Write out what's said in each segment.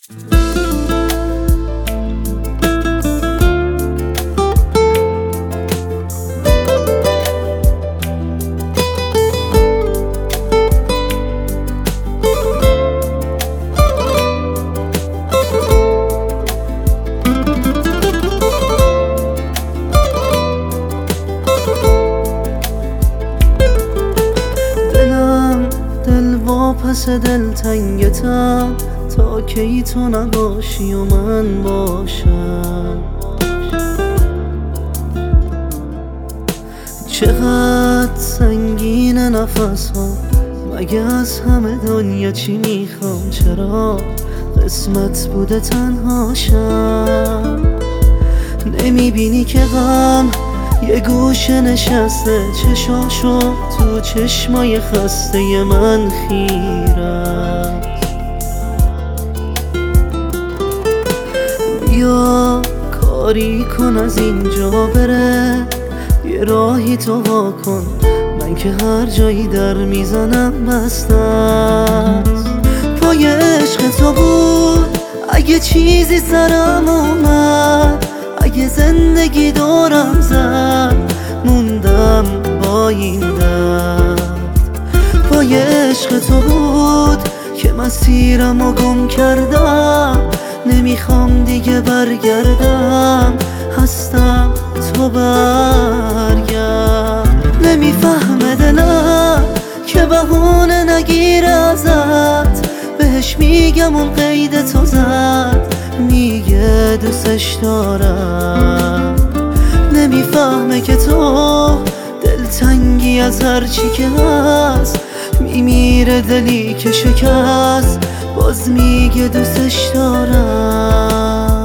پس دلتنگتم تا کی تو نباشی و من باشم. چقدر سنگین نفس ها، مگه از همه دنیا چی میخوام؟ چرا قسمت بوده تنها شم؟ نمیبینی که غم یه گوشه نشسته، چشاشو تو چشمای خسته من خیره. بیا کاری کن از اینجا بره، یه راهی تو وا کن، من که هر جایی در میزنم بسته است. پای عشق تو بود اگه چیزی سرم اومد، اگه زندگی دورم زد، موندم با این درد. پای عشق تو بود که مسیرمو گم کردم، نمیخوام دیگه برگردم، هستم تو برگرد. نمیفهمه دلم که بهونه نگیره ازت، بهش میگم اون قید تو زد، میگه دوستش دارم. نمیفهمه که تو دلتنگی از هرچی که هست، میمیره دلی که شکست، باز میگه دوستش دارم.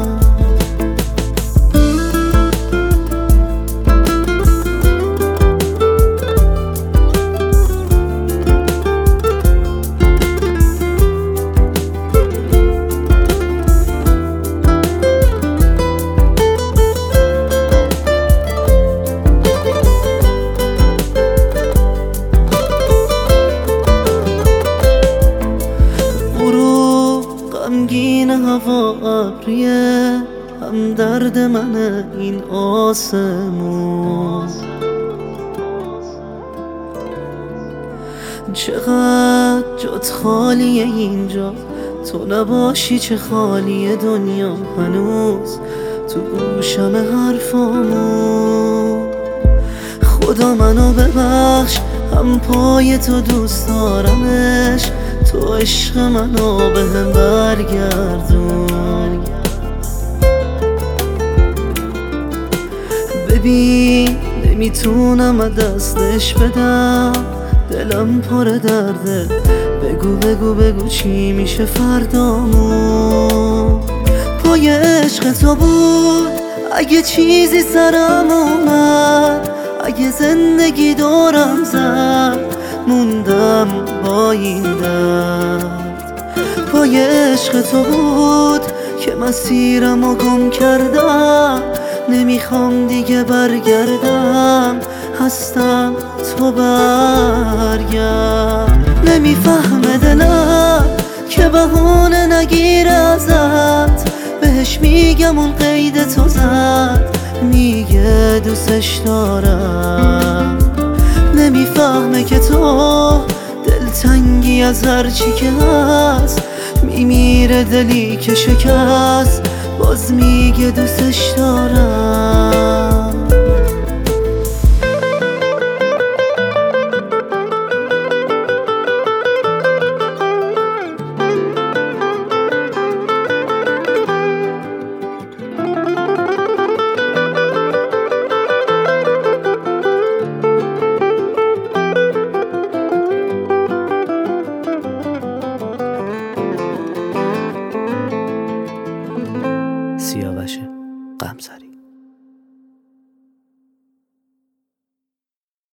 غمگین هوا ابریه، هم درد منه این آسمون. چقدر جات خالیه اینجا، تو نباشی چه خالیه دنیا. هنوز تو گوشم حرفامون. خدا منو ببخش، هم پای تو دوست دارمش، تو عشق منو بهم برگردون. ببین نمیتونم دستش بدم، دلم پر درده، بگو بگو بگو چی میشه فردامون. پای عشق تو بود اگه چیزی سرم اومد، اگه زندگی دورم زد، موندم با این درد. پای عشق تو بود که مسیرمو گم کردم، نمیخوام دیگه برگردم، هستم تو برگرد. نمیفهمه دلم که بهونه نگیره ازت، بهش میگم اون قید تو زد، میگه دوستش دارم. نمیفهمه که تو دلتنگی از هرچی که هست، میمیره دلی که شکست، باز میگه دوستش دارم.